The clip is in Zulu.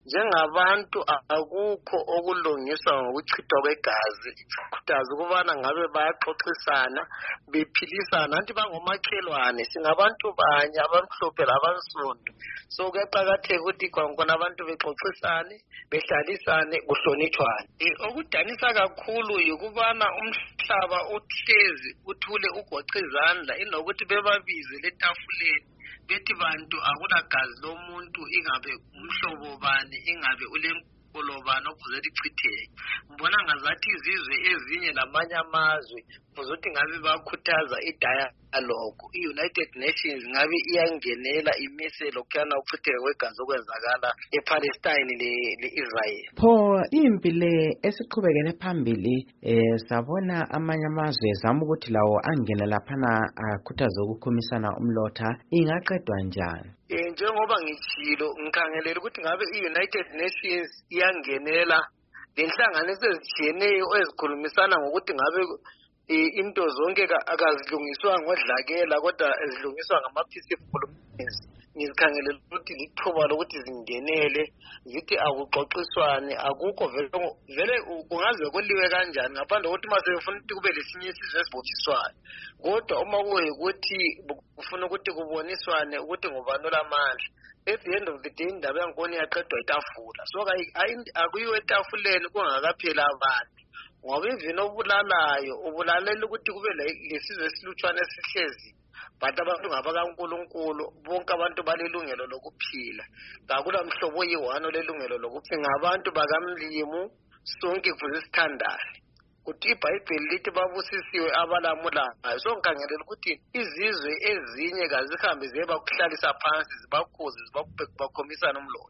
njengabantu akukho okulungiswa ngokuchithwa kwegazi. Khuthaza ukubana ngabe bayaxoxisana bephilisana nathi bangomakhelwane singabantu banye abamhlophe labansundu. So kuyaqakatheka ukuthi khona abantu bexoxisane behlalisane kuhlonitshwane. Okudanisa kakhulu yikubana umhlaba uhlezi uthule ugoqa izandla inokuthi bebabize letafuleni bethi bantu akulagazi lomuntu ingabe umhlobo bani ingabe ulenkolo bani okuze lichitheke. Mbona ngazathi izizwe ezinye lamanye amazwe kuzothi ngabe bakhuthaza idialogue. I-United Nations ngabe iyangenela imise lokhuyana ukuchitheka kwegazi okwenzakala ePalestine le-Israel. Pho impi le esiqhubekele phambili sabona amanye amazwe zama ukuthi lawo angene laphana akhuthaza ukukhumisana umlotha, ingaqedwa njani? Njengoba ngitshilo ngikhangelela ukuthi ngabe i-United Nations iyangenela lenhlanganiso ezitshiyeneyo ezikhulumisana ngokuthi ngabe into zonke akazilungiswa ngodlakela kodwa ezilungiswa ngama-peaceful means. Ngizikhangelela ukuthi lithuba lokuthi zingenele zithi akuxoxiswane akukho vele kungaze kuliwe kanjani ngaphandle kokuthi masebefuna ukuthi kube lesinye isizwe esibothiswayo. Kodwa uma kuyikuthi kufuna ukuthi kuboniswane ukuthi ngubani olamandla, at the end of the day indaba yankoni yaqedwa itafula. So akuyiwe etafuleni kungakaphela abantu ngoba ivini obulalayo ubulalela ukuthi kube lesizwe esilutshwane esihlezi. But abantu ngabakaNkulunkulu bonke abantu balelungelo lokuphila. Kakula mhlobo oyi-one olelungelo lokuphila. Ngabantu bakamlimu sonke kuze sithandane. Kuthi iBhayibheli lithi babusisiwe abalamulayo. So ngikhangelela ukuthi izizwe ezinye kazihambe ziye bakuhlalisa phansi zibakhuze zibakhomisana umlotha.